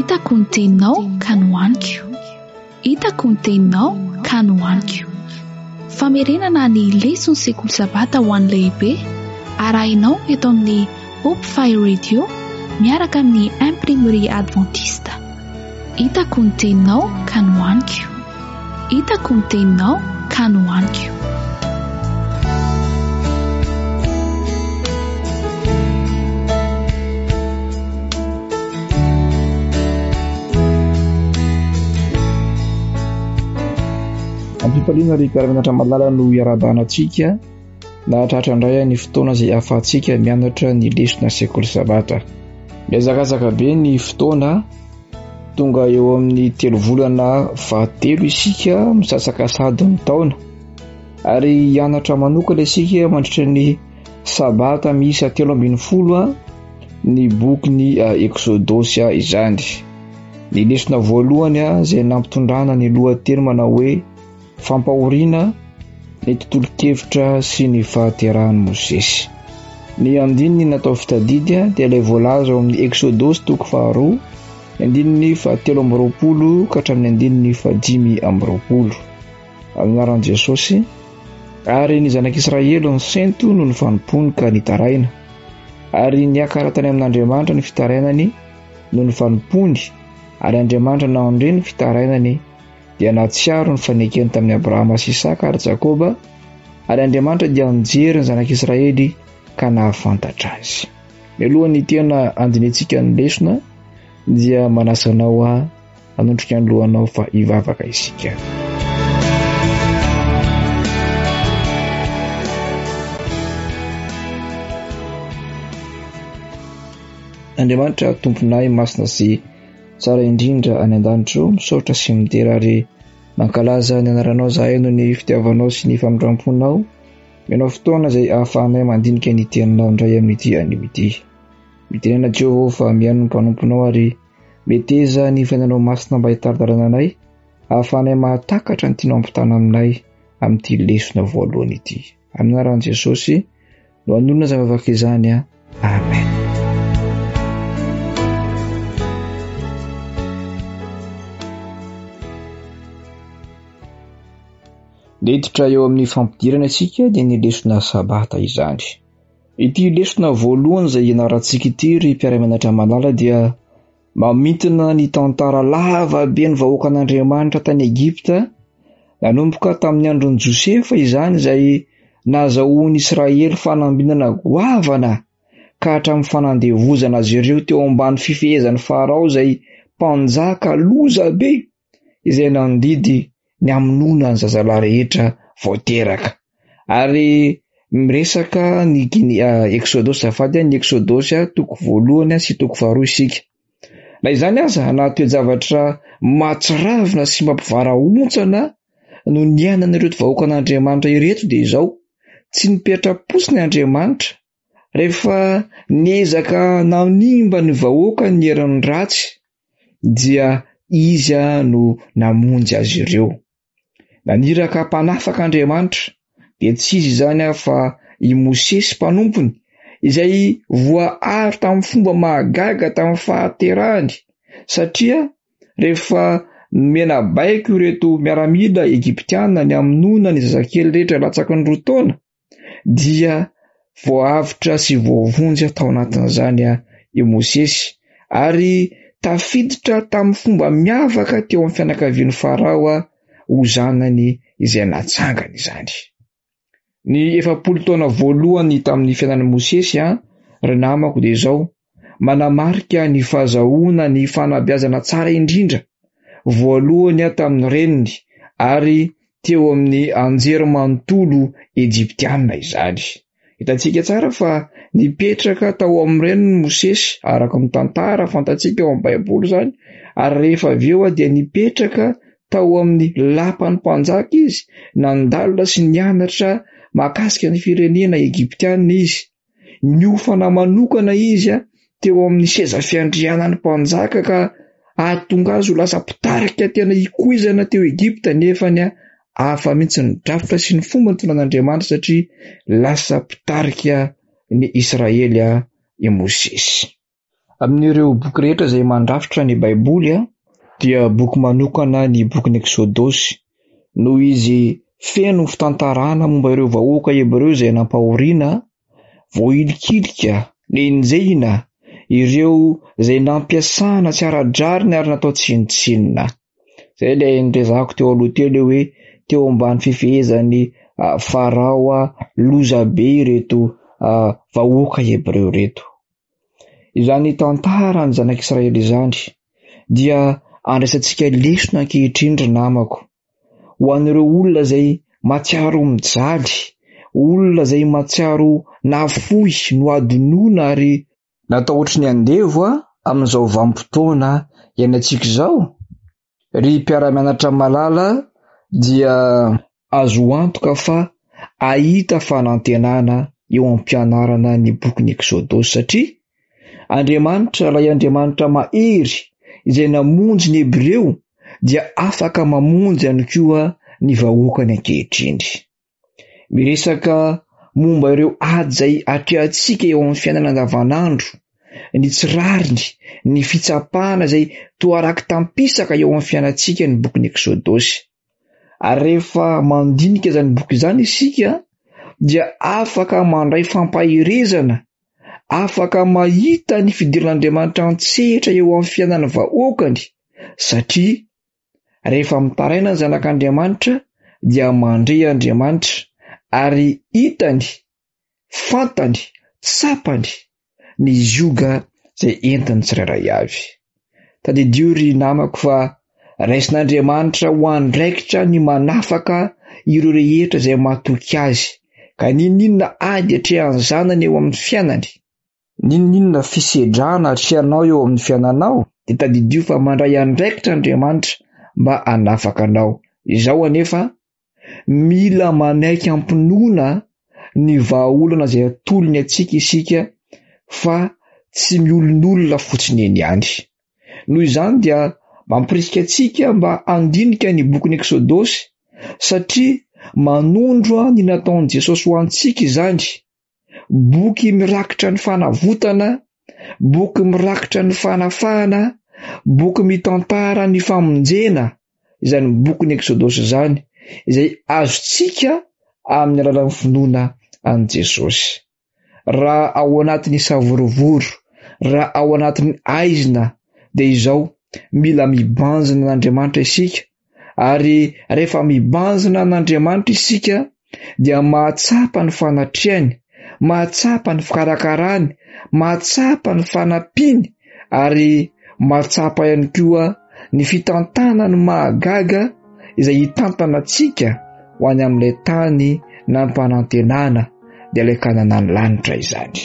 hitako ny teninao ka nohaniko, hitako ny teninao ka nohaniko. Famerenana ny lesona sekoly sabata ho an'ny lehibe arahinao eto amin'ny Hope Fire Radio miaraka amin'ny imprimerie adventiste. Hitako ny teninao ka nohaniko, hitako ny teninao ka nohaniko. Ampipaliana ry mpiara-mianatra malala no iarabanantsika na tratran-dray ny fotoana izay ahafahantsika mianatra ny lesona sekoly sabata. Miazakazaka be ny fotoana, tonga eo amin'ny 3 volana 13 isika misasaka sady ny taona, ary hianatra manokana isika mandritra ny sabata miisa 13 ny boky Exodosy izany. Ny lesona voalohany izay nampitondrana ny lohateny manao hoe fampahoriana ny tontolo-kevitra sy ny fahaterahan'i Mosesy. Ny andininy natao fitadidy dia ilay voalaza ao amin'ny Exodosy 2 andininy 13 ka hatramin'ny andininy 15. Amin'ny anaran'i Jesosy, ary ny zanak'Israely ny sento no nifanompoany ka nitaraina, ary niakara tany amin'Andriamanitra ny fitarainany no nifanompoany, ary Andriamanitra naondre ny fitarainany dia natsiaro ny fanekeny tamin'ny Abrahama sy Isaka ary Jakoba, ary Andriamanitra dia nijery ny zanak'Israely ka nahafantatra azy. Mialohan'ny tena andinitsika ny lesona dia manasanao hanondrika ny lohanao fa hivavaka isika. Andriamanitra tomponay masina sy tsara indrindra any an-danitro, misaotra sy midera ary mankalaza ny anaranao zahay noho ny fitiavanao sy ny famindramponao. Menao fotoana izay ahafahanay mandinika ny teninao indray amin'ity animity. Mitenena Jehovah fa mihaino ny mpanomponao ary meteza ny fiainanao masina mba hitaridarana anay, ahafahanay mahatakatra ny tianao ampitana aminay amin'ity lesona voalohany ity. Amin'ny anaran'i Jesosy no anonona zavavaka izany. Amen. Neditra eo amin'ny fampidirana isika dia ny lesona sabata izany. Ity lesona voalohany izay ianarantsika ity ry mpiara-mianatra malala dia mamintina ny tantara lava be ny vahoaka an'Andriamanitra tany Egipta, nanomboka tamin'ny andron'i Josefa izany izay nahazahoan'i Israely fanambinana goavana ka hatramin'ny fanandevozana azy ireo teo ambany fifehezan'ny Farao izay mpanjaka loza be izay nandidy ny hamonoana ny zazalahy rehetra voateraka. Ary miresaka ny Exodosy afady ny Exodosy 1 sy 2 isika. Na izany aza na toe-javatra matsiravina sy mampivarahontsana no niainan'ireo vahoaka an'Andriamanitra ireto dia izao: tsy nipetra-posiny Andriamanitra rehefa niezaka nanimba ny vahoaka ny herin'ny ratsy, dia izy no namonjy azy ireo. Naniraka mpanafaka Andriamanitra dia tsy izy izany fa i Mosesy mpanompony, izay voaaro tamin'ny fomba mahagaga tamin'ny fahaterahany, satria rehefa menabaiko ireto miaramila Egiptiana ny hamonoana ny zazakely rehetra latsaky ny 2 taona, dia voavitra sy voavonjy tao anatin'izany i Mosesy, ary tafiditra tamin'ny fomba miavaka teo amin'ny fianakavian'ny Farao ho zanany izay natsangana izany. Ny 70 taona voalohany tamin'ny fiainan'i Mosesy ry namako dia izao: manamarika ny fahazahoana ny fanabeazana tsara indrindra, voalohany tamin'ny reniny ary teo amin'ny anjery manontolo Egyptiana izany. Hitantsika tsara fa nipetraka tao amin'ny reniny Mosesy araka amin'ny tantara fantatsika ao amin'ny Baiboly izany, ary rehefa avy eo dia nipetraka tao amin'ny lapan'ny mpanjaka izy, nandalina sy nianatra mahakasika ny firenena Egiptiana izy. Niofana manokana izy teo amin'ny seza fiandrianan'ny mpanjaka ka ahatonga azy ho lasa mpitarika tena hikoizana teo Egipta, nefa hafa mihitsy ny drafitra sy ny fomba ny tonan'Andriamanitra satria lasa mpitarika ny Israely i Mosesy. Amin'ireo boky rehetra izay mandrafitra ny Baiboly dia boky manokana ny bokin'ny Eksodosy, noho izy feno fitantarana momba ireo vahoaka Hebreo izay nampahoriana, voahilikilika, nenjehina, ireo izay nampiasana tsy ara-drariny ary natao tsinitsinina. Izay ilay nirezahako teo aloha telo hoe teo ambany fifehezan'ny Farao loza be ireto vahoaka Hebreo reto. Izany tantara ny zanak'Israely izany dia andraisantsika lesona ankehitriny ry namako, ho an'ireo olona izay matsiaro mijaly, olona izay matsiaro nafoy no adinoina ary natao ohatry ny andevo amin'izao vanim-potoana iainantsika izao. Ry mpiara-mianatra malala dia azo antoka fa ahita fanantenana eo amin'ny mpianarana ny bokin'ny Eksodosy, satria Andriamanitra, ilay Andriamanitra mahery izay namonjy ny Hebreo dia afaka mamonjy ihany koa ny vahoakany ankehitriny. Miresaka momba ireo ady izay atrehantsika eo amin'ny fiainana andavanandro, ny tsirariny, ny fitsapana izay toa araka tampisaka eo amin'ny fiainantsika ny bokin'ny Eksodosy. Ary rehefa mandinika izany boky izany isika dia afaka mandray fampahirezana, afaka mahita ny fidiran'Andriamanitra antsehatra eo amin'ny fiainana vahoakany, satria rehefa mitaraina ny zanak'Andriamanitra dia mandray Andriamanitra ary hitany, fantany, tsapany ny zioga izay entiny tsirairay avy. Tadidio ry namako fa raisin'Andriamanitra ho andraikitra ny manafaka ireo rehetra izay matoky azy, ka ninona ady hatrehany zanany eo amin'ny fiainany, ninona fisedrana hatrehanao eo amin'ny fiainanao, dia tadidio fa mandray andraikitra Andriamanitra mba hanafaka anao. Izao anefa mila manaiky ampinoana ny vahaolana izay atolony antsika isika, fa tsy miolon'olona fotsiny eny ihany. Noho izany dia mampirisika antsika mba handinika ny bokin'ny Eksodosy, satria manondro ny nataon'i Jesosy ho antsika izany. Boky mirakitra ny fanavotana, boky mirakitra ny fanafahana, boky mitantara ny famonjena, izany bokin'ny Eksodosy izany, izay azontsika amin'ny alalan'ny finoana an' Jesosy. Raha ao anatin'ny savorovoro, raha ao anatin'ny aizina, dia izao mila mibanjina n'Andriamanitra isika, ary rehefa mibanjina n'Andriamanitra isika dia mahatsapa ny fanatrehany, mahatsapa ny fikarakarany, mahatsapa ny fanampiany, ary mahatsapa ihany koa ny fitantanany mahagaga izay hitantana antsika ho any amin'ilay tany nampanantenana dia ilay kananan'ny lanitra izany.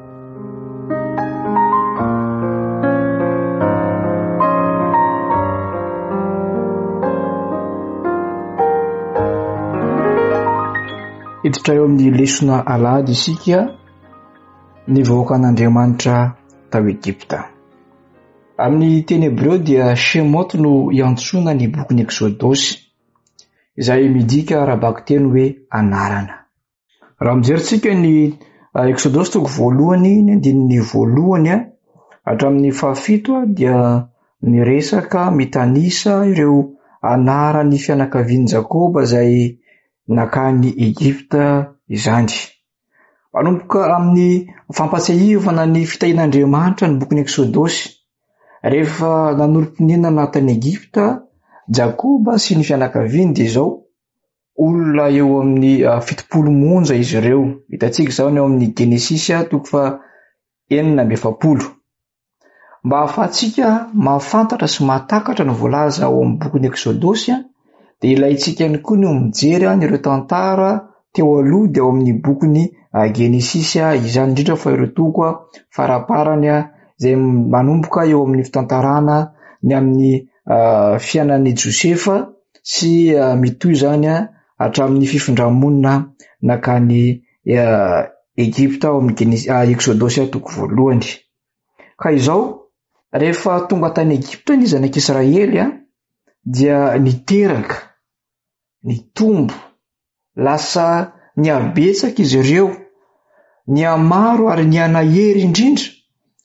Hiditra eo amin'ny lesona alady isika ny vahoakan'Andriamanitra tao Egypta. Amin'ny teny Hebreo dia Shemot no iantsoana ny bokin'ny Eksodosy, izay midika arabaky teny hoe anarana. Raha mijerisika ny Eksodosy toko voalohany, ny andininy voalohany hatramin'ny 7 dia miresaka mitanisa ireo anarany fianakavian'i Jakoba izay nakany Egypta izany. Manomboka amin'ny fampatsiahivana ny fitahin'Andriamanitra ny bokin'ny Eksodosy. Rehefa nanolom-ponenana tany Egypta Jakoba sy ny fianakaviany dia izao olona eo amin'ny 70 monja izy ireo. Hitantsika izao eo amin'ny Genesisy toko 7. Mba ahafahantsika mahafantatra sy mahatakatra ny voalaza ao amin'ny bokin'ny Eksodosy dia ilaintsika ihany koa ny mijery ireo tantara teo aloha dia ao amin'ny bokin'ny Genesisy izany indrindra fa ireo toko faraparany izay manomboka eo amin'ny fitantarana ny amin'ny fiainan'i Josefa sy mitoy izany hatramin'ny fifindramonina nakany Egypta ao amin'ny Eksodosy toko voalohany. Ka izao rehefa tonga tany Egypta ny zanak'Israely dia niteraka, nitombo, lasa niabetsaka izy ireo, niamaro ary nianahery indrindra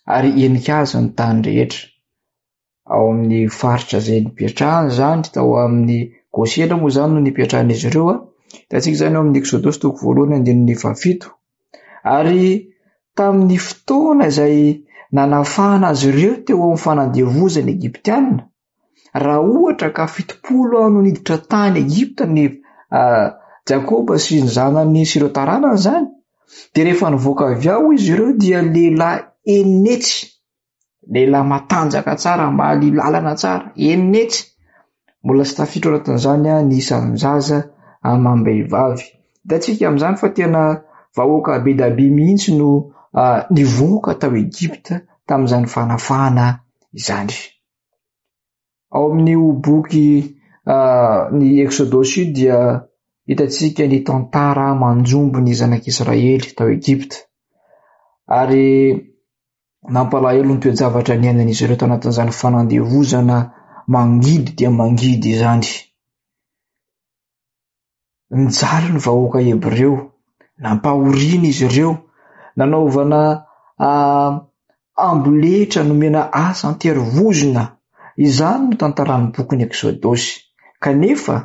ary enika azy ny tany rehetra. Ao amin'ny faritra izay nipetrahany zany tao amin'ny Gosena moa zany no nipetrahan'izy ireo Hitantsika zany ao amin'ny Exodosy 1:17. Ary tamin'ny fotoana izay nanafahana azy ireo teo amin'ny fanandevozany Egyptianina, raha ohatra ka 70 ano niditra tany Egypta ny Jakoba sy ny zanany sy ireo taranany zany, dia rehefa nivoaka avy ao izy ireo dia lehilahy enetsy, lehilahy matanjaka tsara, mahalay lalana tsara, enetsy. Mbola tsy tafiditra ao anatin'izany ny isan'ny zaza amam-behivavy. Hitantsika amin'izany fa tena vahoaka be da be mihitsy no nivoaka tao Egypta tamin'izany fanafahana izany. Ao amin'ny boky ny Exodosy dia hitantsika ny tantara manjombo ny zanak'Israely tao Egypta, ary nampalahelo ny toe-javatra niainan'izy ireo tao anatin'izany fanandevozana mangidy dia mangidy izany. Nijaly ny vahoaka Hebreo, nampahoriana izy ireo, nanaovana amboletra nomena asa anterivozona. Izany no tantaran'ny boky ny Exodosy. Kanefa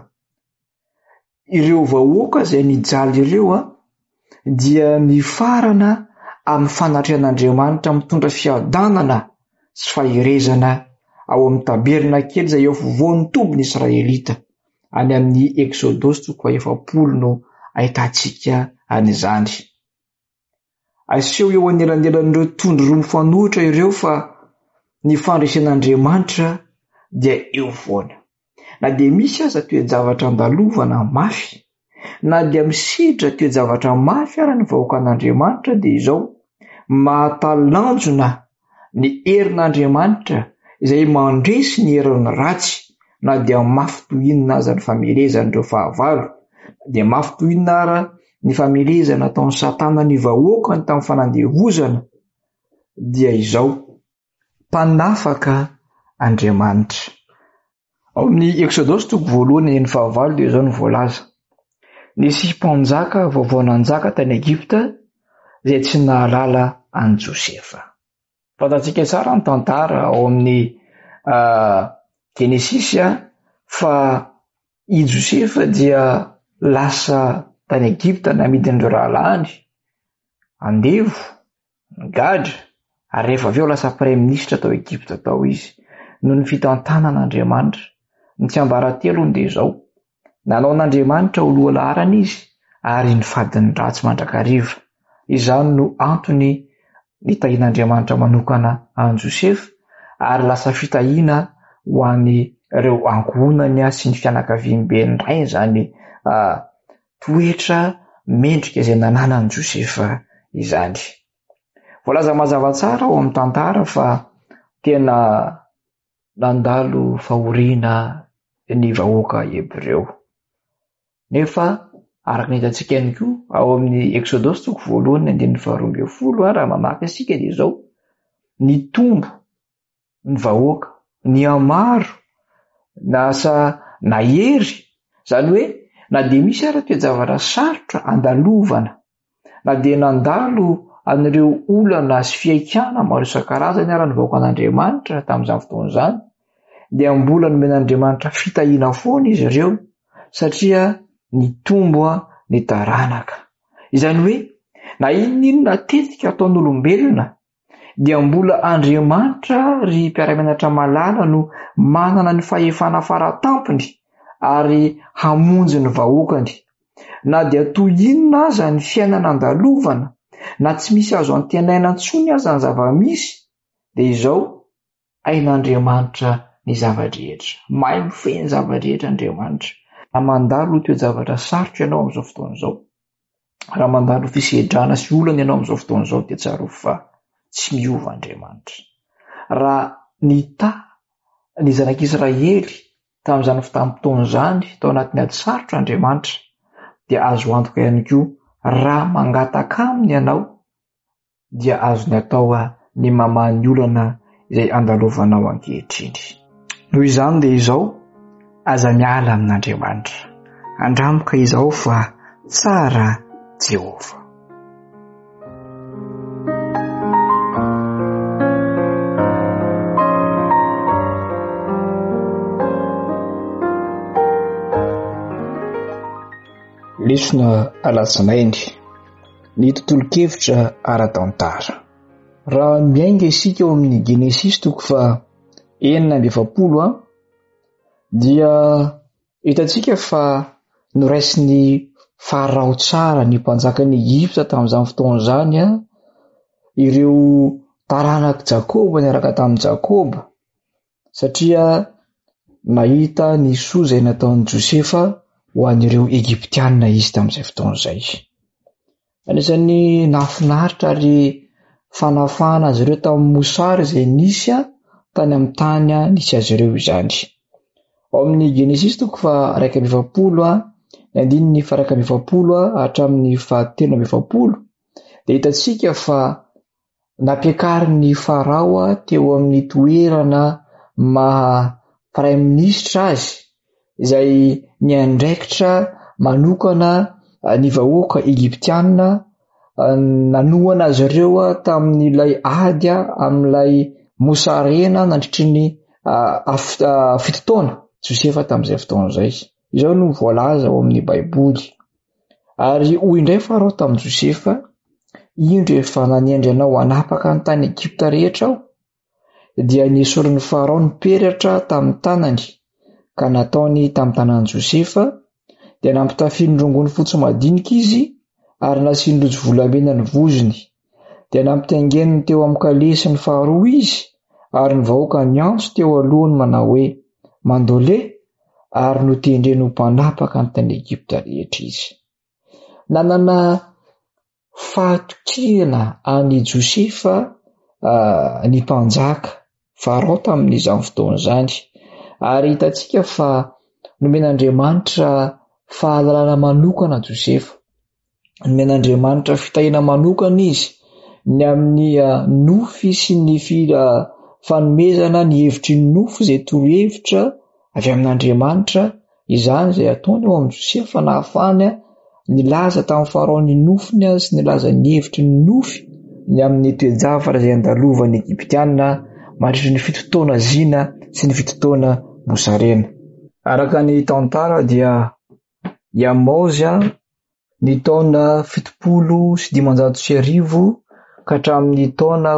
ireo vahoaka izay nijaly ireo dia mifarana amin'ny fanatrehan'Andriamanitra mitondra fiadanana sy fahirezana ao amin'ny tabernakely izay eo afovoan'ny tobin'ny Israelita. Any amin'ny Exodosy 7 no ahitantsika an'izany. Aseho eo anelanelan'ireo tondro roa mifanohitra ireo fa ny fandresen'Andriamanitra dia eo foana. Na dia misy aza toe-javatra andalovana mafy, na dia misidra toe-javatra mafy ara ny vahoaka an'Andriamanitra, dia izao mahatalanjona ny herin'Andriamanitra izay mandresy ny herin'ny ratsy, na dia mafy tohinina aza ny famelezan'ireo fahavalo, dia mafy tohinina ara ny famelezana ataon'ny Satana ny vahoakany tamin'ny fanandevozana, dia izao mpanafaka Andriamanitra. Ao amin'ny Exodosy 1:1 dia izao no voalaza: nisy mpanjaka vaovao nanjaka tany Egypta izay tsy nahalala an Josefa. Fantatsika tsara ny tantara ao amin'ny Genesisy fa i Josefa dia lasa tany Egypta namidin'ireo rahalahy andevo, gadra, ary rehefa avy eo lasa praiministra tao Egypta tao izy, noho ny fitantanan'Andriamanitra. Ny tsiambaratelo dia izao: nanao n'Andriamanitra ho loha laharana izy, ary ny fadiny ratsy mandrakariva. Izany no antony nitahian'Andriamanitra manokana an Josefa, ary lasa fitahiana ho an'ny ireo ankohonany sy ny fianakaviam-beny ray izany toetra mendrika izay nananan'i Josefa izany. Voalaza mazava tsara ao amin'ny tantara fa tena nandalo fahoriana ny vahoaka Hebreo. Nefa araka ny hitantsika ihany koa ao amin'ny Exodosy 1:12 raha mamaky asika dia izao: nitombo ny vahoaka, ny amaro, nasa nahery. Zany hoe na dia misy ara toe-javatra sarotra andalovana, na dia nandalo an'ireo olana sy fiaikana maro isan-karazany ara ny vahoaka an'Andriamanitra tamin'izany fotoana izany, dia mbola nomen'Andriamanitra fitahiana foana izy ireo, satria nitombo ny taranaka. Izany hoe na inona tetika ataon'olombelona dia mbola Andriamanitra ry mpiara-mianatra malala no manana ny fahefana faratampony ary hamonjy ny vahoakany. Na dia toy inona aza ny fiainana andalovana, na tsy misy azo antenaina intsony aza ny zava-misy, dia izao ain'Andriamanitra ny zava-drehetra, mahay mifehy ny zava-drehetra Andriamanitra. Raha mandalo toe-javatra sarotra ianao amin'izao fotoana izao, raha mandalo fisedrana sy olana ianao amin'izao fotoana izao, dia tsaro fa tsy miova Andriamanitra. Raha nita ny zanak'Israely tamin'izany fotoana izany tao anatin'ny ady sarotra Andriamanitra, dia azo antoka ihany koa raha mangataka aminy ianao, dia azony atao ny mamaha ny olana izay andalovanao ankehitriny. Noho izany dia izao aza miala amin'Andriamanitra, andramoka izao fa tsara Jehova. Lesona alatsinainy, ny tontolo-kevitra ara-tantara. Raha miainga isika eo amin'ny Genesis 9:7 dia hitantsika fa noraisiny Farao tsara ny mpanjakan'ny Egypta tamin'izany fotoana izany ireo taranaka Jakoba niaraka tamin'i Jakoba, satria nahita ny soa izay nataon'i Josefa ho an'ireo Egyptianina izy tamin'izay fotoana izay. Anisan'ny nahafinaritra ary fanafana azy ireo tamin'ny mosary izay nisy tany amin'ny tany nisy azy ireo izany. Ao amin'ny Genesis 1:20 ny 1:20 hatramin'ny 3:20 dia hitantsika fa nampiakarin'ny Farao teo amin'ny toerana maha praiminisitra azy, izay niandraikitra manokana ny vahoaka Egyptianina, nanohana azy ireo tamin'ilay ady amin'ilay mosarena nandritry ny 7 taona Josefa tamin'izay fotoana izay. Izao no voalaza ao amin'ny Baiboly. Ary hoy indray Farao tamin'i Josefa, indro efa nanendry anao hanapaka ny tany Egypta rehetra aho, dia niesoran'ny Farao ny peratra tamin'ny tanany, ka nataony tamin'ny tanan'i Josefa, dia nampitafiany rongony fotsy madinika izy, ary nasiany lojo volamena ny vozony, dia nampitaingeniny teo amin'ny kalesiny faharoa izy, ary ny vahoaka ny antso teo alohany manao hoe mandole, ary notendreny ho mpanapaka ny tany Egypta rehetra izy. Nanana fahatokena any Josefa ny mpanjaka Farao tamin'izany fotoana izany, ary hitantsika fa nomen'Andriamanitra fahalalana manokana Josefa, nomen'Andriamanitra fitahiana manokana izy ny amin'ny nofy sy ny fanomezana ny hevitry ny nofo izay torohevitra avy amin'Andriamanitra, izany izay ataony eo amin'ny Josefa nahafahany nilaza tamin'ny Farao ny nofiny sy nilaza ny hevitry ny nofy ny amin'ny toe-javatra izay andalovan'ny Egyptianina mandritra ny 7 taona zina sy ny 7 taona mosarena. Araka ny tantara dia Amozy ny taona 719 ka hatramin'ny taona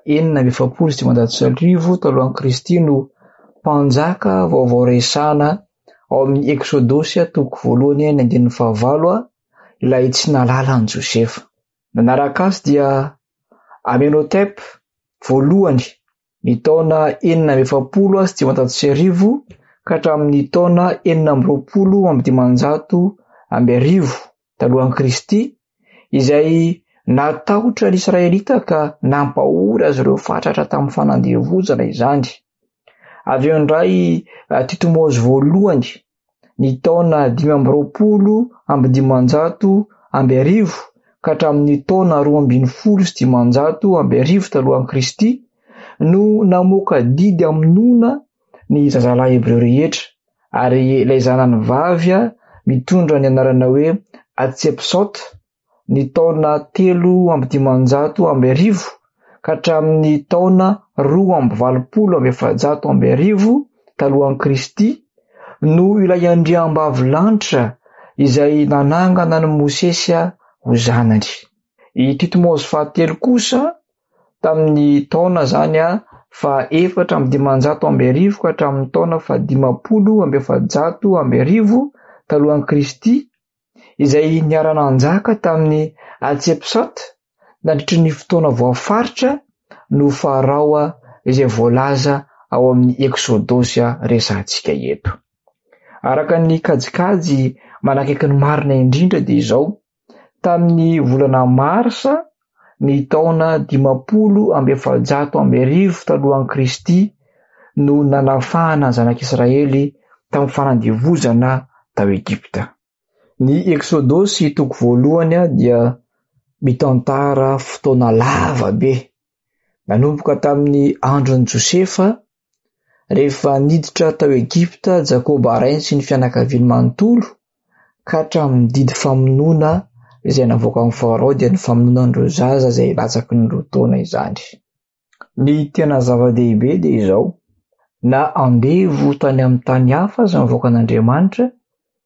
470 talohan'i Kristy no mpanjaka vaovao resana ao amin'ny Exodosy 1:9 ilay tsy nalalan'i Josefa. Nanaraka azy dia Amenhotep voalohany ny taona 470 ka hatramin'ny taona 420 talohan'i Kristy, izay natahotra ny Israelita ka nampahory azy ireo fatratra tamin'ny fanandevozana izany. Avy eo indray Titmosy voalohany ny taona 520 ka hatramin'ny taona 220 talohan'i Kristy no namoaka didy aminona ny zazalahy Hebreo rehetra, ary ilay zanany vavy mitondra ny anarana hoe Hatsepsota ny taona 320 ka hatramin'ny taona 227 talohan'i Kristy no ilay andriambavilanitra izay nanangana ny Mosesy ho zanany. I Titmosy fahatelo kosa tamin'ny taona zany 450 ka hatramin'ny taona 550 talohan'i Kristy, izay niara-nanjaka tamin'ny Hatsepsota nandritry ny fotoana voafaritra no Farao izay voalaza ao amin'ny Exodosy resantsika eto. Araka ny kajikajy manakaiky ny marina indrindra dia izao, tamin'ny volana Marsa ny taona 570 talohan'i Kristy no nanafahana zanak'Israely tamin'ny fanandevozana tao Egypta. Ny Exodosy 1 dia mitantara fotoana lava be, nanomboka tamin'ny andron'i Josefa rehefa niditra tao Egypta Jakoba arainy sy ny fianakaviany manontolo, ka hatramin'ny didy famonoana izay navoaka amin'ny Farao dia ny famonoan'ireo zaza izay latsaky ny roa taona izany. Ny tena zava-dehibe dia izao, na andevo tany amin'ny tany hafa aza mivoaka an'Andriamanitra,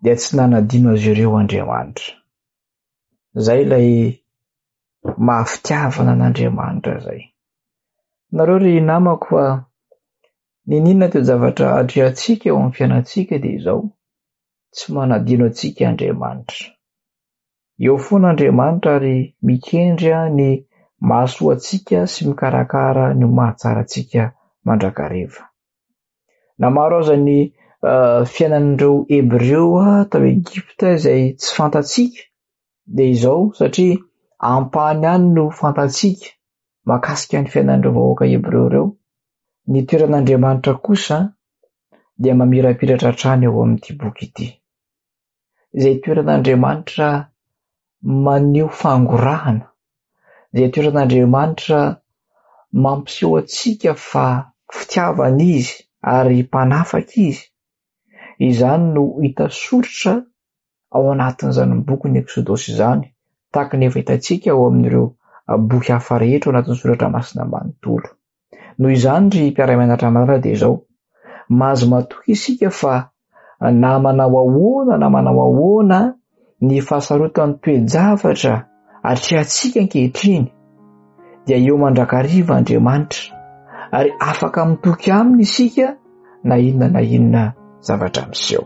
dia tsy nanadino azy ireo Andriamanitra. Zay ilay mahafitiavana an'Andriamanitra zay. Nareo ry namako fa ninona teo zavatra atrehantsika eo amin'ny fiainantsika dia izao, tsy manadino antsika Andriamanitra. Eo foana Andriamanitra ary mikendry ny mahasoa antsika sy mikarakara ny mahatsara antsika mandrakariva. Na maro aza ny fiainan'ireo Hebreo tao Egipta izay tsy fantatsika dia izao, satria ampahany ihany no fantatsika mahakasika ny fiainan'ireo vahoaka Hebreo ireo. Ny toeran'Andriamanitra kosa dia mamirapiratra hatrany eo amin'ity boky ity. Izay toeran'Andriamanitra maneho fangorahana, izay toeran'Andriamanitra mampiseho antsika fa fitiavana izy ary mpanafaka izy. Izany no hita soritra ao anatin'izany boky Exodosy izany, tahaka ny efa hitantsika ao amin'ireo boky hafa rehetra ao anatin'ny soratra masina manontolo. Noho izany ry mpiara-mianatra malala dia izao, mahazo matoky isika fa na manao ahoana ny fahasarotan'ny toe-javatra atrehantsika ankehitriny dia eo mandrakariva Andriamanitra ary afaka mitoky aminy isika na inona zavatra miseho.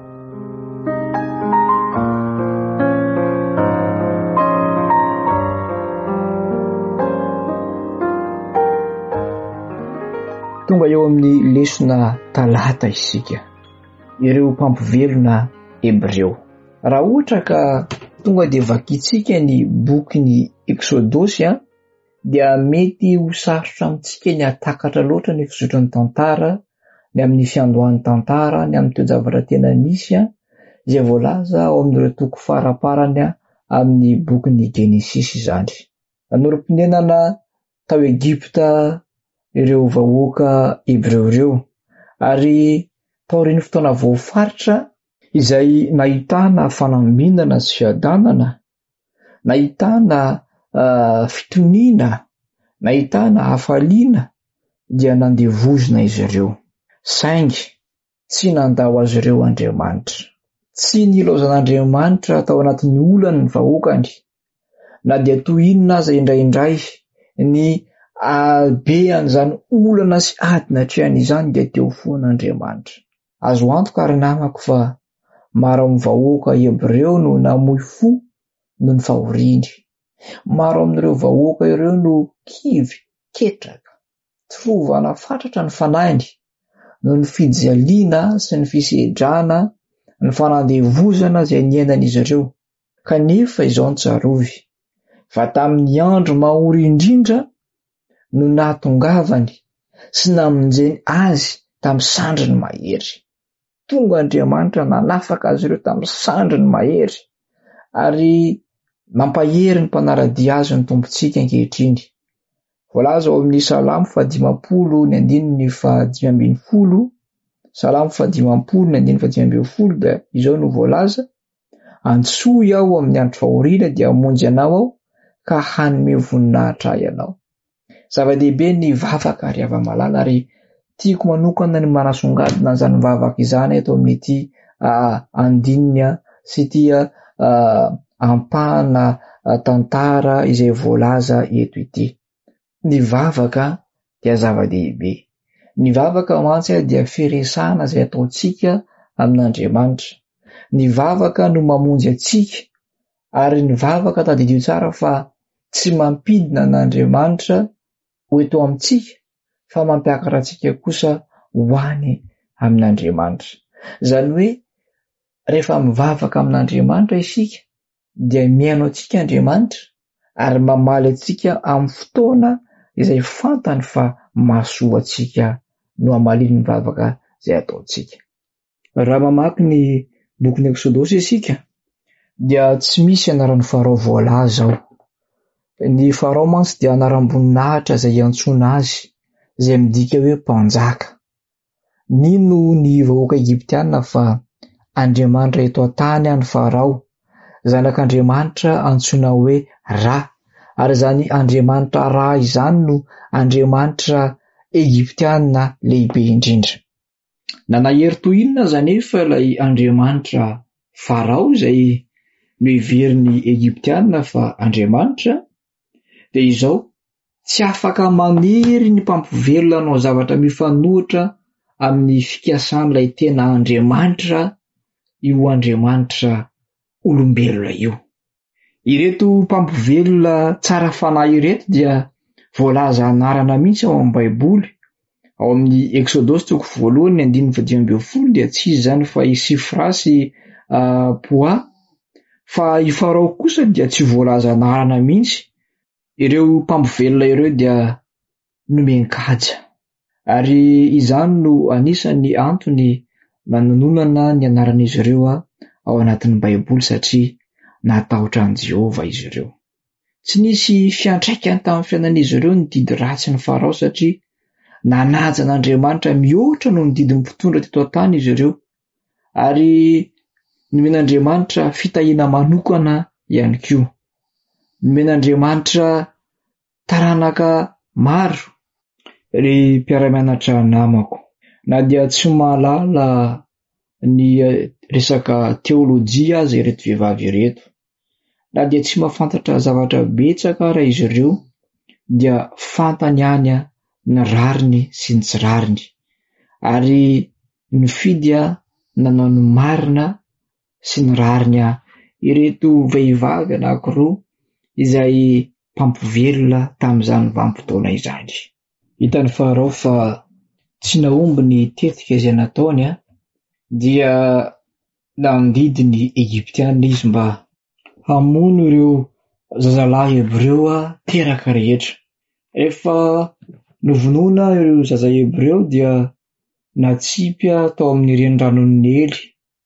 Tonga eo amin'ny lesona talata isika, ireo mpampivelona Hebreo. Raha ohatra ka tonga dia vakitsika ny boky Exodosy dia mety ho sarotra amintsika ny hatakatra loatra ny fisotron'ny tantara, ny amin'ny fiandohan'ny tantara, ny amin'ny toe-javatra tena misy izay voalaza ao amin'ireo toko faraparany amin'ny boky Genesisy izany. Nanorim-ponenana tao Egipta ireo vahoaka Hebreo ireo, ary taorian'ny fotoana voafaritra izay nahitana fanambinana sy fiadanana, nahitana fitoniana, nahitana hafaliana, dia nandevozona izy ireo. Saingy tsy nandao azy ireo Andriamanitra, tsy nilaozan'Andriamanitra tao anatin'ny olana ny vahoakany, na dia toy inona aza indraindray ny bean'izany olana sy adina hatrehany izany dia teo foan'Andriamanitra. Azo antoka ary namako fa maro amin'ny vahoaka Hebreo no namoy fo no ny fahoriany. Maro amin'ireo vahoaka ireo no kivy, ketraka, trovana fatratra ny fanahiny no ny fijaliana sy ny fisedrana, ny fanandevozana izay niainan'izy ireo. Kanefa izao ny tsarovy, fa tamin'ny andro mahory indrindra no nahatongavany sy namonjeny azy tamin'ny sandriny mahery. Tonga Andriamanitra nanafaka azy ireo tamin'ny sandriny mahery ary mampahery ny mpanaradia azy ny tompontsika ankehitriny. Voalaza ao amin'ny Salamo 115:5-10, Salamo 115:5-10 dia izao no voalaza: antsoy aho amin'ny andro fahoriana dia hamonjy anao aho, ka hanome voninahitra ianao. Zava-dehibe ny vavaka ary hava-malala, ary tiako manokana ny manasongadina an'izany vavaka izany eto amin'ity andinina sy ity ampahana tantara izay voalaza eto ity. Ny vavaka dia zava-dehibe. Ny vavaka mantsy dia firesahana izay ataontsika amin'Andriamanitra. Ny vavaka no mamonjy antsika, ary ny vavaka tadidio tsara fa tsy mampidina an'Andriamanitra ho eto amintsika, fa mampiakatra antsika kosa ho any amin'Andriamanitra. Izany hoe rehefa mivavaka amin'Andriamanitra isika dia mihaino antsika Andriamanitra ary mamaly antsika amin'ny fotoana izay fantany fa mahasoa antsika no hamaliny ny vavaka izay ataontsika. Raha mamaky ny boky Exodosy isika dia tsy misy anaran'ny Farao voalaza ao. Ny Farao mantsy dia anaram-boninahitra izay antsoina azy, izay midika hoe mpanjaka. Nino ny vahoaka Egiptiana fa Andriamanitra eto an-tany any Farao, zanak'Andriamanitra antsoina hoe Ra, ary izany Andriamanitra Ra izany no Andriamanitra Egiptiana lehibe indrindra. Nanahery toy inona zanefa ilay Andriamanitra Farao izay no heverin'ny Egyptianina fa Andriamanitra, dia izao tsy afaka maniry ny mpampivelona hanao zavatra mifanohitra amin'ny fikasan'ilay tena Andriamanitra, io Andriamanitra olombelona io. Ireto mpampivelona tsara fanahy ireto dia voalaza anarana mihitsy ao amin'ny Baiboly. Ao amin'ny Exodosy 1:1-20 dia tsy izy zany fa i Sifra sy Poa, fa i Farao kosa dia tsy voalaza anarana mihitsy. Ireo mpampivelona ireo dia nomen-kaja, ary izany no anisan'ny antony nanonana ny anaran'izy ireo ao anatin'ny Baiboly, satria natahotra an' Jehovah izy ireo. Tsy nisy fiantraikany tamin'ny fiainan'izy ireo ny didy ratsy ny Farao, satria nanaja an'Andriamanitra mihoatra noho ny didiny mpitondra teto an-tany izy ireo, ary nomen'Andriamanitra fitahiana manokana ihany koa. Nomen'Andriamanitra taranaka maro. Ry mpiara-mianatra namako, na dia tsy mahalala ny resaka teolojia aza ireto vehivavy ireto, na dia tsy mahafantatra zavatra betsaka ara izy ireo, dia fantany ihany ny rariny sy ny tsy rariny, ary nifidy nanao ny marina sy ny rariny ireto vehivavy anankiroa izay mpampivelona tamin'izany vanim-potoana izany. Hitan'ny Farao fa tsy nahomby ny tetika izay nataony dia nandidy ny Egyptianina izy mba hamono ireo zazalahy Hebreo teraka rehetra. Rehefa novonoina ireo zaza Hebreo dia natsipy tao amin'ny renirano'ny Ely,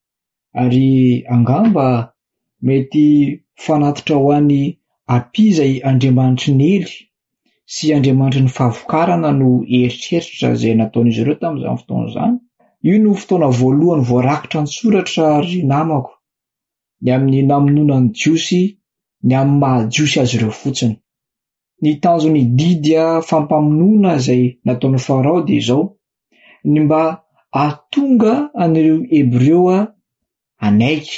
ary angamba mety fanatitra ho an'ny ampiza i Andriamanitry ny Ely sy Andriamanitry ny fahavokarana no eritreritra izay nataon'izy ireo tamin'izany fotoana izany. Io no fotoana voalohany voarakitra ny soratra ry namako, ny amin'ny namonoana ny jiosy, ny amin'ny mahajiosy azy ireo fotsiny. Ny tanjon'ny didy fampamonoana izay nataon'ny Farao dia izao: ny mba ahatonga an'ireo Hebreo anaiky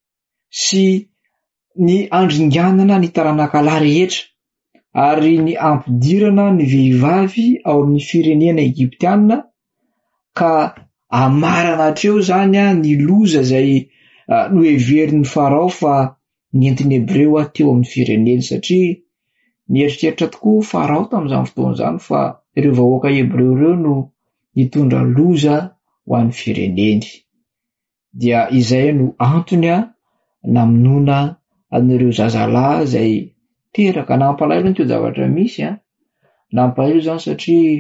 sy ny andringanana ny taranaka-lahy rehetra, ary ny ampidirana ny vehivavy ao amin'ny firenena Egyptianina, ka amarana hatreo zany ny loza izay noheverin'ny Farao fa nentin'ny Hebreo teo amin'ny fireneny, satria nieritreritra tokoa Farao tamin'izany fotoana izany fa ireo vahoaka Hebreo ireo no nitondra loza ho an'ny fireneny. Dia izay no antony namonoana an'ireo zazalahy izay teraka. Nampalahelo ny teo zavatra misy, nampalahelo zany satria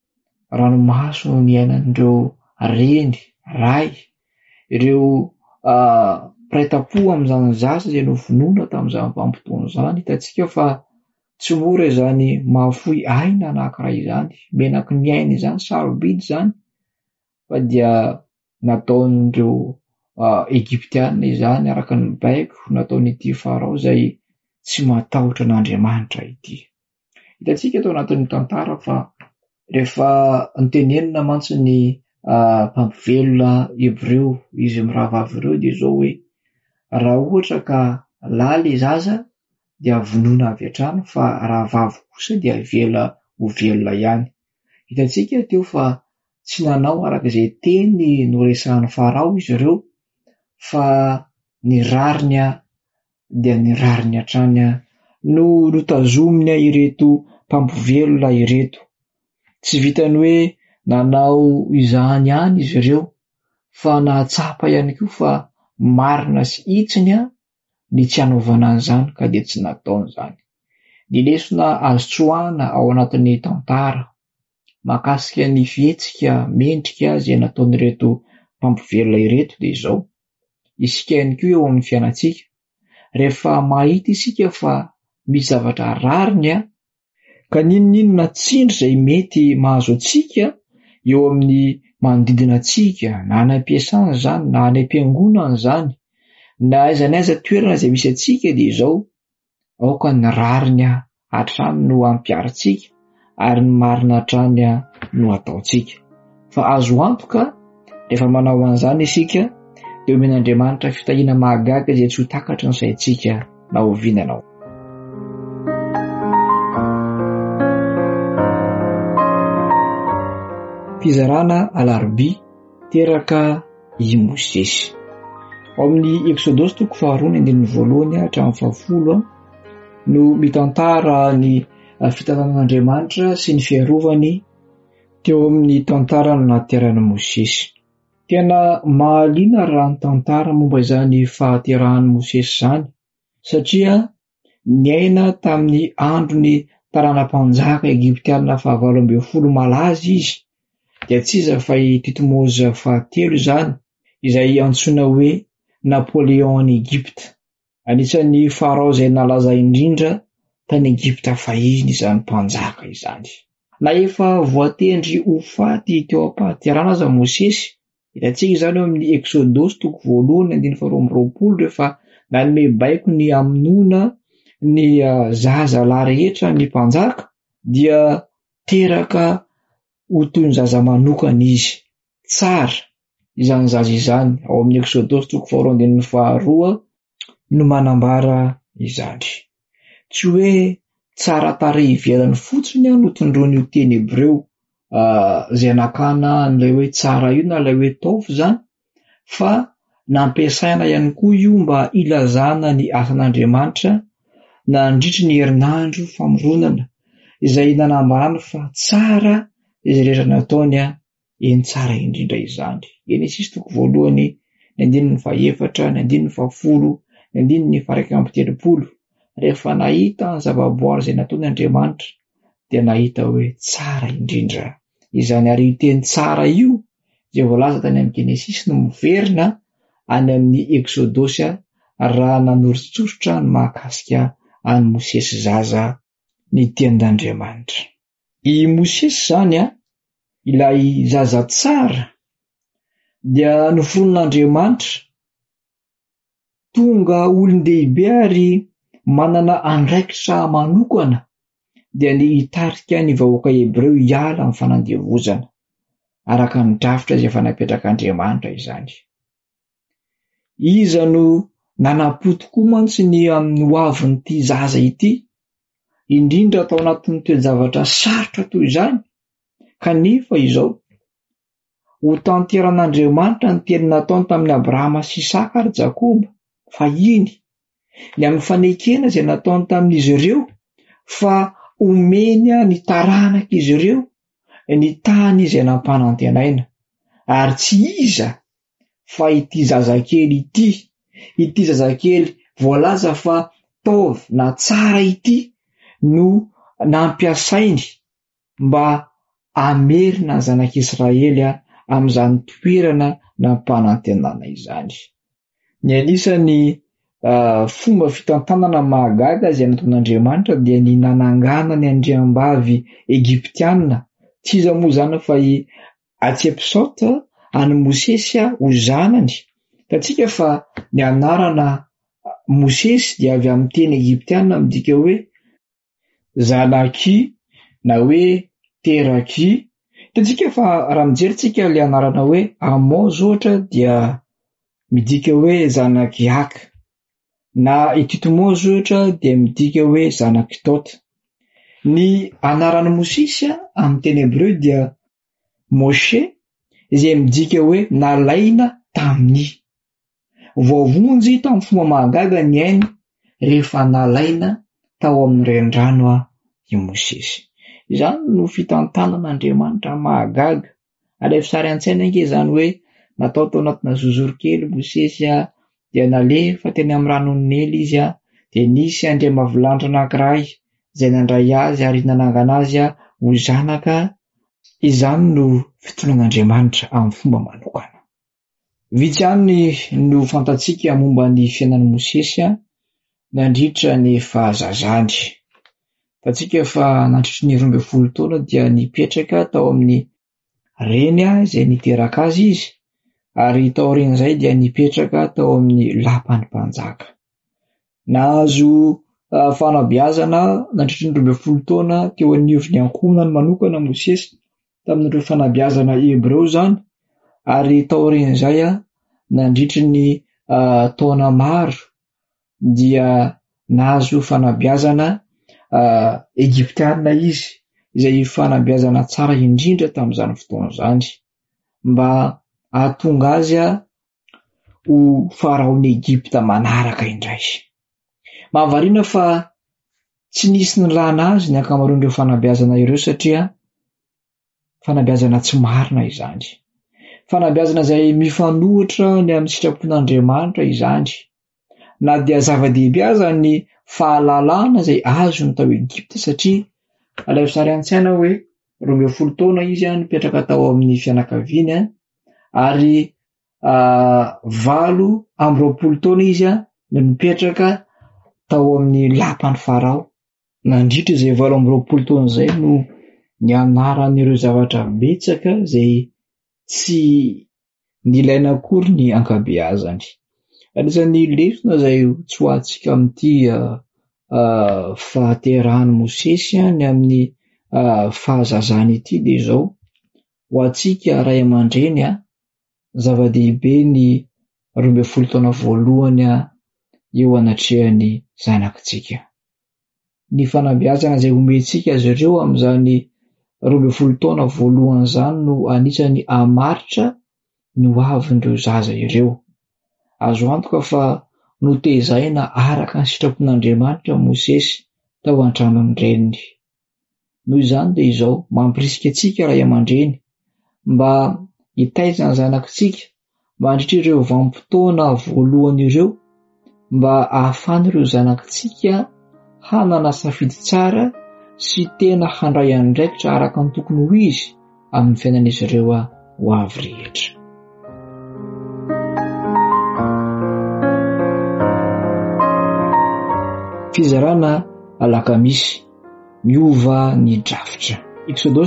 ranomaso no niainan'ireo reny, ray, ireo mpiray-tam-po amin'izany zaza izay novonoina tamin'izany vanim-potoana izany. Hitantsika fa tsy mora izany mahafoy aina anankiray izany, menaky ny aina izany, sarobidy izany, fa dia nataon'ireo Egyptianina izany araka ny baiko, nataon'ity Farao izay tsy matahotra an'Andriamanitra ity. Hitantsika tao anatin'ny tantara fa rehefa nitenenina mantsy ny mpampivelona Hebreo izy mirahavavy ireo dia izao hoe: raha ohatra ka lahy le zaza dia vonoina avy hatrany, fa raha vavy kosa dia avela ho velona ihany. Hitantsika teo fa tsy nanao arak'izay teny noresahan'ny Farao izy ireo, fa ny rariny dia ny rariny hatrany no notazominy ireto mpampivelona ireto. Tsy vitany hoe nanao izany ihany izy ireo, fa nahatsapa ihany koa fa marina sy itsiny ny tsy hanaovana an'izany, ka dia tsy nataony izany. Ny lesona azo tsoahana ao anatin'ny tantara mahakasika ny fihetsika mendrika izay nataon'ireto mpampivelona ireto dia izao: isika ihany koa eo amin'ny fiainantsika, rehefa mahita isika fa misy zavatra rariny ka ninonina tsindry izay mety mahazo antsika eo amin'ny manodidina antsika, na any am-piasana izany, na any am-piangonana izany, na aiza n'aiza toerana izay misy antsika, dia izao aoka ny rariny hatrany no ampiarintsika, ary ny marina hatrany no ataontsika. Fa azo antoka rehefa manao an'izany isika dia omen'Andriamanitra fitahiana mahagaga izay tsy ho takatra ny saintsika na ovinanao. Fizarana alarobia teraka i Mosesy. Ao amin'ny Exodosy 4:1 hatramin'ny 10 no mitantara ny fitahian'Andriamanitra sy ny fiarovany teo amin'ny tantara nahaterahany Mosesy. Tena mahaliana raha ny tantara momba izany fahaterahan'i Mosesy izany, satria niaina tamin'ny andron'ny taranam-panjaka Egiptianina 7 malaza izy, dia tsy iza fa i Titmoza 3 izany, izay antsoina hoe Napoléon any Egypta. Anisan'ny farao izay nalaza indrindra tany Egypta fahiny izany mpanjaka izany. Na efa voatendry ho faty teo am-pahaterana aza Mosesy, hitantsika izany eo amin'ny Exodosy 1:1-12 rehefa nanome baiko ny hamonoana ny zaza lahy rehetra ny mpanjaka, dia teraka ho toy ny zaza manokana izy. Tsara izany zaza izany. Ao amin'ny Exodosy 4:12 no manambara izany. Tsy hoe tsara tarehy ivelany fotsiny no tondroany io teny Hebreo izay nakana n'ilay hoe tsara io na ilay hoe taofo izany, fa nampiasaina ihany koa io mba ilazana ny asan'Andriamanitra nandritry ny herinandro famoronana, izay nanambarana fa tsara izay rehetra nataony, eny tsara indrindra izany. Genesis 1:1-10, rehefa nahita ny zavaboary izay nataony Andriamanitra dia nahita hoe tsara indrindra izany. Ary io teny tsara io izay voalaza tany amin'ny Genesis no miverina any amin'ny Exodosy raha nanoritsoritra ny mahakasika any Mosesy zaza ny tenin'Andriamanitra. I Mosesy izany ilay zaza tsara dia noforon'Andriamanitra tonga olon-dehibe ary manana andraikitra manokana, dia ny hitarika ny vahoaka Hebreo hiala amin'ny fanandevozana araka ny drafitra izay efa napetrak'Andriamanitra izany. Iza no nanapoty koa mantsy ny amin'ny hoavin'ity zaza ity, indrindra atao anatin'ny toe-javatra sarotra toy izany, kanefa izao ho tanteran'Andriamanitra ny teny nataony tamin'ny Abrahama sy Isaka ary Jakoba, fa iny ny amin'ny fanekena izay nataony tamin'izy ireo, fa omeny ny taranaka izy ireo ny tany izay nampanantenaina. Ary tsy iza fa ity zazakely ity zazakely voalaza fa taovy na tsara ity no nampiasainy mba amerina ny zanak'Israely amin'izany toerana nampanantenana izany. Ny anisan'ny fomba fitantanana mahagaga izay nataon'Andriamanitra dia ny nanangana ny andriambavy Egiptianina. Tsy iza moa izany fa i Hatshepsota any Mosesy ho zanany. Tatsika fa ny anarana Mosesy dia avy amin'ny teny Egiptianina midika hoe Zanaky na hoe Teraky. Tatsika fa raha mijeritsika ilay anarana hoe Amos ohatra dia midika hoe Zanakiak, na Titmoza ohatra dia midika hoe Zanakitota. Ny anaran'ny Mosesy amin'ny teny Hebreo dia Moshe, izay midika hoe nalaina tamin'ny. Voavonjy tamin'ny fomba mahagaga ny ainy rehefa nalaina tao amin'ny renirano i Mosesy. Izany no fitantanan'Andriamanitra mahagaga. Alefy sary an-tsaina ange izany hoe natao tao anatina zozorokely Mosesy dia nalefa teny amin'ny ranon'ny Nily izy dia nisy andriamavilanitra anankiray izay nandray azy ary nanangana azy ho zanaka. Izany no fitondran'Andriamanitra amin'ny fomba manokana. Vitsy ihany no fantatsika momba ny fiainan'i Mosesy nandritra ny fahazazany. Tatsika fa nandritra ny 12 taona dia nipetraka tao amin'ny reny izay niteraka azy izy, ary tao aorian'izay dia nipetraka tao amin'ny lapan'ny mpanjaka. Nahazo fanabeazana nandritra ny 12 taona teo anivon'ny ankohonany manokana Mosesy tamin'ireo fanabeazana Hebreo izany, ary tao aorian'izay nandritry ny taona maro dia nahazo fanabeazana Egyptianina izy, izay fanabeazana tsara indrindra tamin'izany fotoana izany, mba ahatonga azy ho faraon'ny Egypta manaraka indray. Mahavariana fa tsy nisy nilana azy ny ankamaroan'ireo fanabeazana ireo satria fanabeazana tsy marina izany. Fanabeazana izay mifanohitra ny amin'ny sitrapon'Andriamanitra izany. Na dia zava-dehibe aza ny fahalalana izay azony tao Egypta satria alaivo sary an-tsaina hoe 12 taona izy nipetraka tao amin'ny fianakaviany ary 20 taona izy no nipetraka tao amin'ny lapan'ny Farao. Nandritra izay 20 taona izay no nianaran'ireo zavatra betsaka izay tsy nilaina akory ny ankabeazany. Anisan'ny lesona izay tsy ho antsika amin'ity fahaterahan'i Mosesy ny amin'ny fahazazany ity dia izao: ho antsika ray aman-dreny zava-dehibe ny 12 taona voalohany eo anatrehan'ny zanakitsika. Ny fanabeazana izay omentsika azy ireo amin'izany 12 taona voalohany izany no anisany hamaritra ny hoavin'ireo zaza ireo. Azo antoka fa notezaina araka ny sitrapon'Andriamanitra Mosesy tao an-tranon'ny reniny. Noho izany dia izao mampirisika antsika ray aman-dreny mba hitaiza ny zanakitsika mandritra ireo vanim-potoana voalohany ireo, mba ahafahan'ireo zanakitsika hanana safidy tsara sy tena handray andraikitra araka ny tokony ho izy amin'ny fiainan'izy ireo ho avy rehetra. Fizarana alakamisy, miova ny drafitra. Exodosy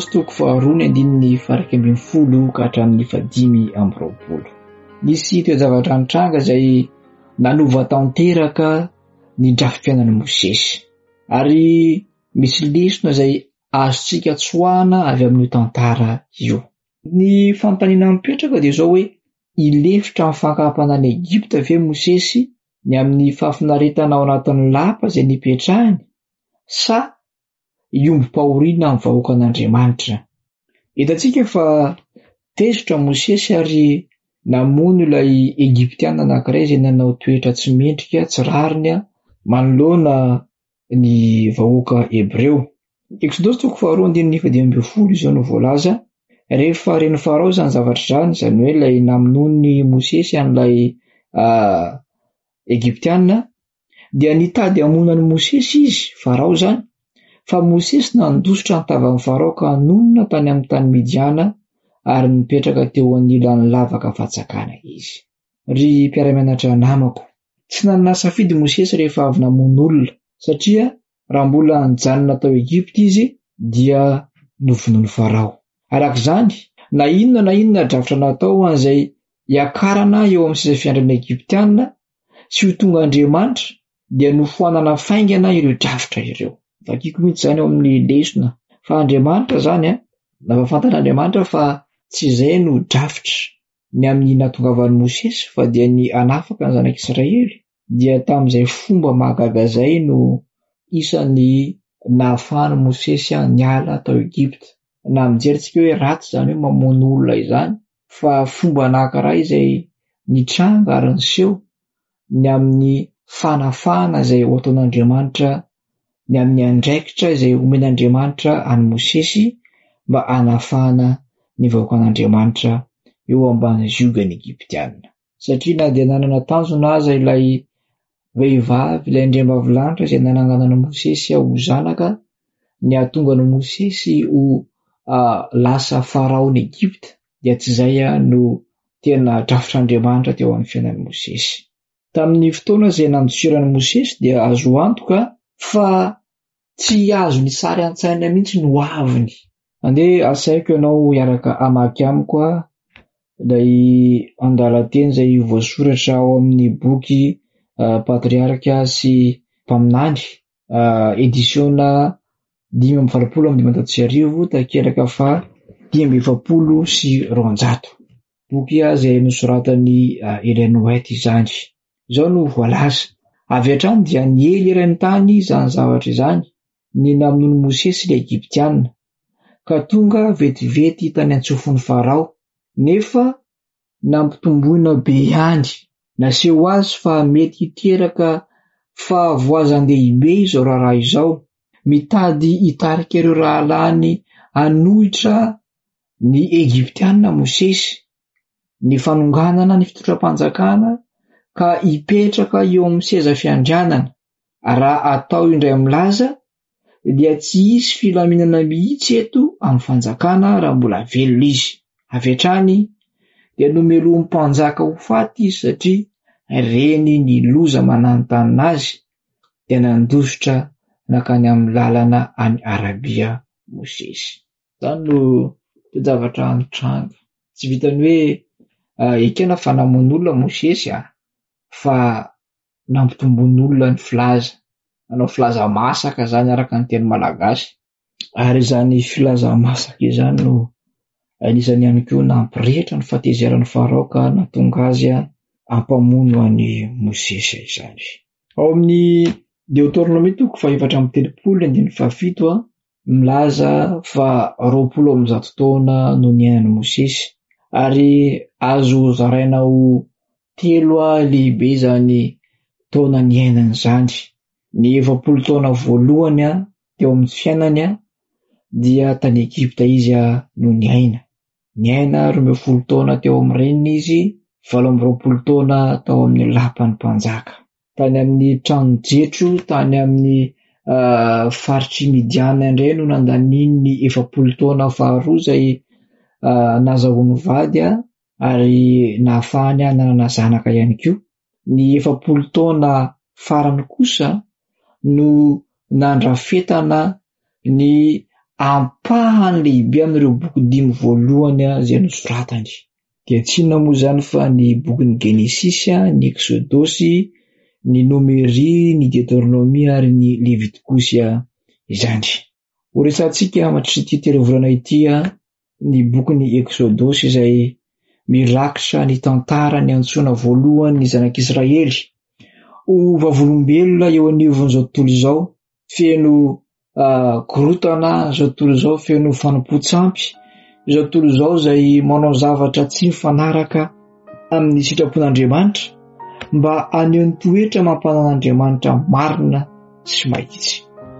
2:2-10 ka hatramin'ny 5:20. Nisy toe-javatra nitranga izay nanova tanteraka ny drafim-piainan'i Mosesy, ary misy lesona izay azontsika tsoahana avy amin'io tantara io. Ny fanontaniana mipetraka dia izao hoe ilefitra amin'ny fankahampanan'i Egypta ve Mosesy ny amin'ny fahafinaretana ao anatin'ny lapa izay nipetrahany, sa iombi-pahoriana amin'ny vahoaka an'Andriamanitra? Hitantsika fa tezitra Mosesy ary namono ilay Egyptiana anankiray izay nanao toetra tsy mendrika, tsy rariny manoloana ny vahoaka Hebreo. Exodosy 2:2-10 izao no voalaza: rehefa reny Farao izany zavatra izany, izany hoe ilay namono Mosesy an'ilay Egyptiana, dia nitady hamonany Mosesy izy, Farao izany, fa Mosesy nandositra ny tavan'ny Farao ka nonona tany amin'ny tany Midiana ary nipetraka teo anilan'ny lavaka fahatsakana izy. Ry mpiara-mianatra namako, tsy nanana safidy Mosesy rehefa avy namono olona, satria raha mbola nijanona tao Egypta izy dia novonoan'i Farao. Arak'izany, na inona drafitra natao an'izay hiakarana eo amin'ny seza fiandrin'ny Egyptiana sy ho tonga Andriamanitra dia nofoanana faingana ireo drafitra ireo. Vakiko mihitsy izany ao amin'ny lesona fa Andriamanitra izany nampafantan'Andriamanitra fa tsy izay no drafitra ny amin'ny nahatongavan'i Mosesy, fa dia ny hanafaka ny zanak'Israely. Dia tamin'izay fomba mahagaga izay no isan'ny nahafahan'i Mosesy niala tao Egypta. Na mijery hoe ratsy izany hoe mamono olona izany, fa fomba anankiray izay nitranga ary niseho ny amin'ny fanafahana izay ho ataon'Andriamanitra, ny amin'ny andraikitra izay omen'Andriamanitra an'i Mosesy mba hanafahana ny vahoaka an'Andriamanitra eo ambany ziogany Egyptiana. Satria na dia nanana tanjona aza ilay vehivavy, ilay andriambavilanitra izay nananganan'i Mosesy ho zanaka, ny ahatonga an'i Mosesy ho lasa faraon'i Egypta, dia tsy izay no tena drafitr'Andriamanitra teo amin'ny fiainan'i Mosesy. Tamin'ny fotoana izay nandosiran'i Mosesy dia azo antoka fa tsy azo ny sary an-tsaina mihitsy no aviny. Andeha asaiko ianao hiaraka hamaky amiko ilay andalan-teny izay voasoratra ao amin'ny boky Patriarika sy Mpaminany, edisiona 5valopolo amby 500 takelaka fa 570. boky izay nosoratany Ellen White izany. Izao no voalaza. Avy hatrany dia niely ireny tany izany zavatra izany, ny namono Mosesy ilay Egyptianina, ka tonga vetivety tany antsofon'ny Farao, nefa nampitomboina be ihany. Naseho azy fa mety hiteraka fahavoazan-dehibe izao raharaha izao, mitady hitarika ireo rahalany hanohitra ny Egyptianina Mosesy, ny fanonganana ny fitondram-panjakana ka hipetraka eo amin'ny seza fiandrianana. Raha atao indray milaza dia tsy hisy filaminana mihitsy eto amin'ny fanjakana raha mbola velona izy. Avy hatrany dia nomeloan'ny mpanjaka ho faty izy satria reny ny loza mananontanina azy, dia nandositra nakany amin'ny lalana any Arabia Mosesy. Izany no toe-javatra nitranga. Tsy vitany hoe ekena fa namono olona Mosesy fa nampitomboin'olona ny filaza, nanao filaza masaka zany araka ny teny malagasy. Ary izany filaza masaka izany no anisany ihany koa nampirehitra ny fahatezeran'ny Farao ka nahatonga azy hampamono any Mosesy izany. Ao amin'ny Deutéronomie 2:7-7 milaza fa 20 taona no niainan'i Mosesy, ary azo zaraina ho 3 lehibe izany taona niainany izany. Ny 20 taona voalohany teo amin'ny fiainany dia tany Egypta izy no niaina. Niaina 12 taona teo amin'ny reniny izy, 20 taona tao amin'ny lapan'ny mpanjaka. Tany amin'ny trano jetro, tany amin'ny faritry Midiana indray no nandaniany 20 taona faharoa izay nazahoany vady ary nahafahany nanana zanaka ihany koa. Ny 20 taona farany kosa no nandrafetana ny ampahany lehibe amin'ireo boky 5 voalohany izay nosoratany. Dia tsy inona moa izany fa ny bokin'ny Genesisy, ny Exodosy, ny Nomery, ny Deutéronomie ary ny Levitikosy izany. Ho resantsika mandritra ity terovolana ity ny bokin'ny Exodosy izay mirakitra ny tantara ny antsoina voalohany ny zanak'Israely ho vavolombelona eo anivon'izao tontolo izao, feno korotana izao tontolo izao, feno fanompoantsampy izao tontolo izao izay manao zavatra tsy mifanaraka amin'ny sitrapon'Andriamanitra mba haneho ny toetra mampanan'Andriamanitra marina sy mahitsy.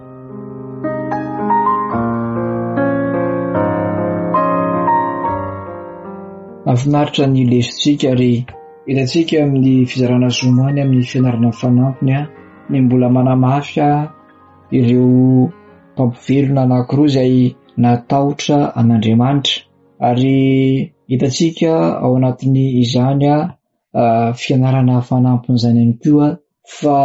Mahafinaritra ny lesontsika ary hitantsika amin'ny fizarana zomany amin'ny fianarana fanampiny ny mbola manamafy ireo mpampivelona anankiroa izay natahotra an'Andriamanitra, ary hitantsika ao anatin'ny izany fianarana fanampiny izany ihany koa fa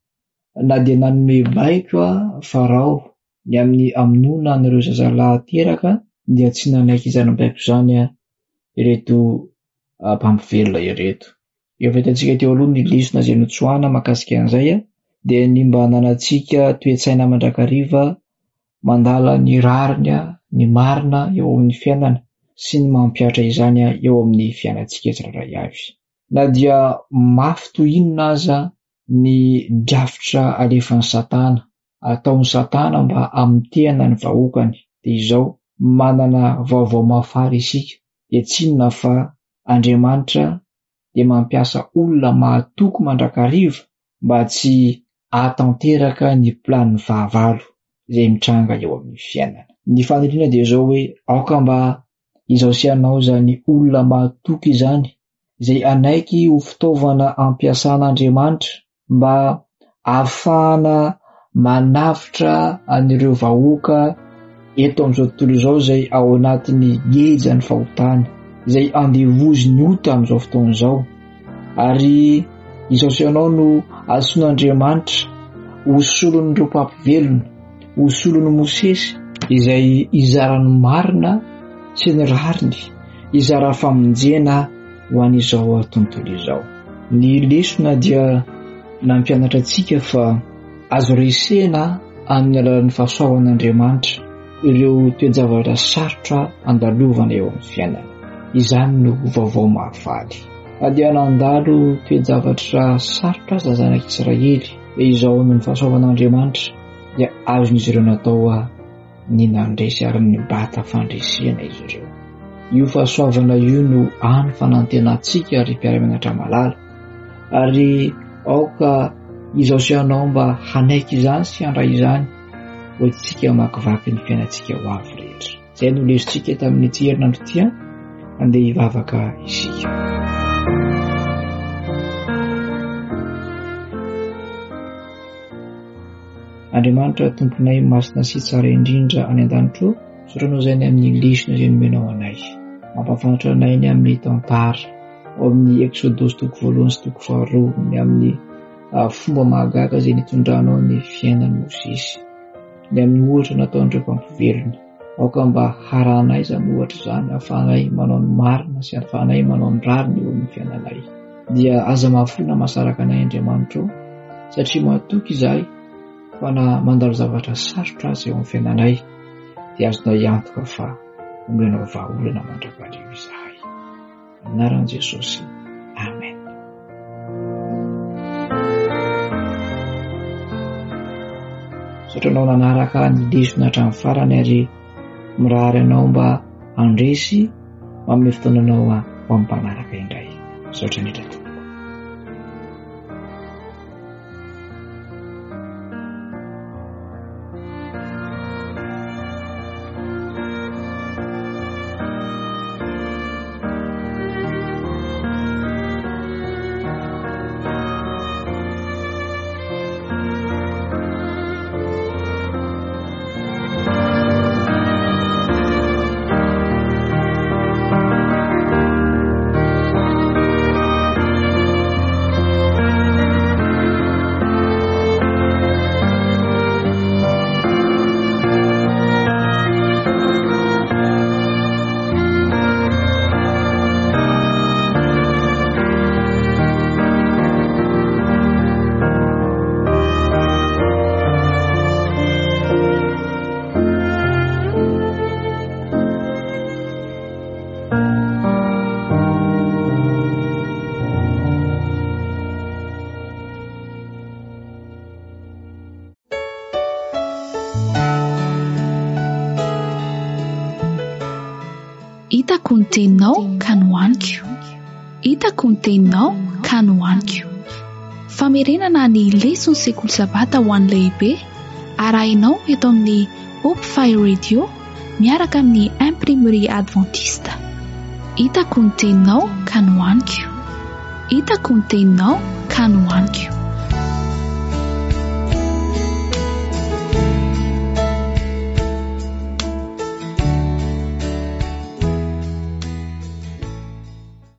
na dia nanome baiko Farao ny amin'ny amonoana an'ireo zazalahy teraka dia tsy nanaiky izany baiko izany ireto mpampivelona ireto. Efa hitantsika teo aloha ny lesona izay notsoahana mahakasika an'izay dia ny mba hananantsika toe-tsaina mandrakariva mandala ny rariny ny marina eo amin'ny fiainana sy ny mampiatra izany eo amin'ny fiainantsika tsirairay avy. Na dia mafy toy inona aza ny drafitra alefan'ny Satana, ataon'ny Satana mba hamitehana ny vahoakany, dia izao manana vaovao mafary isika, dia tsy inona fa Andriamanitra dia mampiasa olona mahatoky mandrakariva mba tsy hatanteraka ny planiny fahavalo izay mitranga eo amin'ny fiainana. Ny faniriana dia izao hoe aoka mba izaosianao izany olona mahatoky izany izay anaiky ho fitaovana ampiasan'Andriamanitra mba ahafahana manavitra an'ireo vahoaka eto amin'izao tontolo izao izay ao anatin'ny gejany fahotana, izay andevozy ny ota amin'izao fotoana izao. Ary izaosianao no antsoin'Andriamanitra ho solon'ireo mpampivelona, ho solon'ny Mosesy izay izarany marina sy ny rariny, izara famonjena ho an'izao tontolo izao. Ny lesona dia nampianatra antsika fa azo resena amin'ny alalan'ny fahasoavan'Andriamanitra ireo toe-javatra sarotra andalovana eo amin'ny fiainana. izany no vaovao mahafaly. Dia nandalo toe-javatra sarotra aza zanak'Israely izao no ny fahasoavan'Andriamanitra dia azon'izy ireo natao ny nandresy ary ny bata fandresena izy ireo. Io fahasoavana io no any fanantenantsika ary mpiara-mianatra malala, ary aoka izao sy anao mba hanaiky izany sy handray izany ho tsika makivaky ny fiainantsika ho avy rehetra. Izay no lesontsika tamin'ity herinandro ity, andeha hivavaka isika. Andriamanitra tomponay masina sy tsara indrindra any an-danitro, soranao izay ny amin'ny lesona izay nomenao anay, mampafantatra anay ny amin'ny tantara ao amin'ny Exodosy 1 sy 2, ny amin'ny fomba mahagaga izay nitondranao ny fiainan'i Mosesy, ny amin'ny ohatra nataon'ireo mpampivelona. Aoka mba haranay izany ohatra izany, ahafahanay manao ny marina sy ahafahanay manao ny rariny eo amin'ny fiainanay. Dia aza mahafona mahasaraka anay Andriamanitra, satria mahatoky izahay fa na mandalo zavatra sarotra azy eo amin'ny fiainanay dia azonao iantoka fa omenao vahaolana mandrakarivo izahay. Anaran'i Jesosy. Amen. Sotranao nanaraka ny lesona hatramin'ny farany ary mirahary anao mba handresy manome fotoananao ho amin'ny mpanaraka indray. Saotra indrindra tompoko. Hitako ny teninao ka nohaniko. Hitako ny teninao ka nohaniko. Famerenana ny lesona sekoly sabata ho an'ny lehibe arahinao eto amin'ny Hope Fire Radio miaraka amin'ny Imprimerie Adventiste. Hitako ny teninao ka nohaniko. Hitako ny teninao ka nohaniko.